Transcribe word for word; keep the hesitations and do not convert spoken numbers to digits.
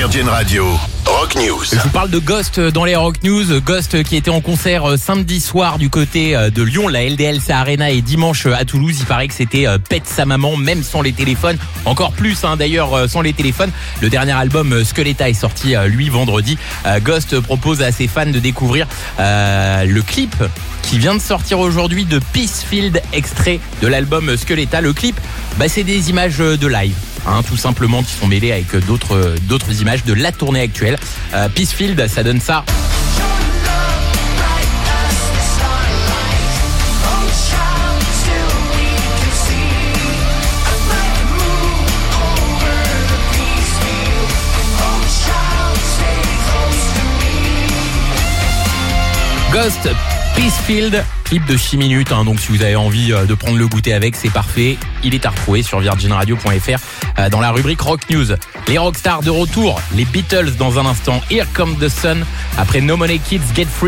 Virgin Radio, Rock News. Je vous parle de Ghost dans les Rock News. Ghost qui était en concert samedi soir du côté de Lyon, la L D L C Arena, et dimanche à Toulouse. Il paraît que c'était Pète sa maman, même sans les téléphones. Encore plus hein, d'ailleurs sans les téléphones. Le dernier album Skeleta est sorti lui vendredi. Ghost propose à ses fans de découvrir euh, le clip qui vient de sortir aujourd'hui de Peacefield, extrait de l'album Skeleta. Le clip, bah, c'est des images de live. Hein, tout simplement, qui sont mêlés avec d'autres d'autres images de la tournée actuelle. Euh, Peacefield, ça donne ça. Ghost, Peacefield, clip de six minutes, hein, donc si vous avez envie de prendre le goûter avec, c'est parfait. Il est à retrouver sur virgin radio point f r euh, dans la rubrique Rock News. Les rockstars de retour, les Beatles dans un instant. Here Comes the Sun, après No Money Kids Get Free.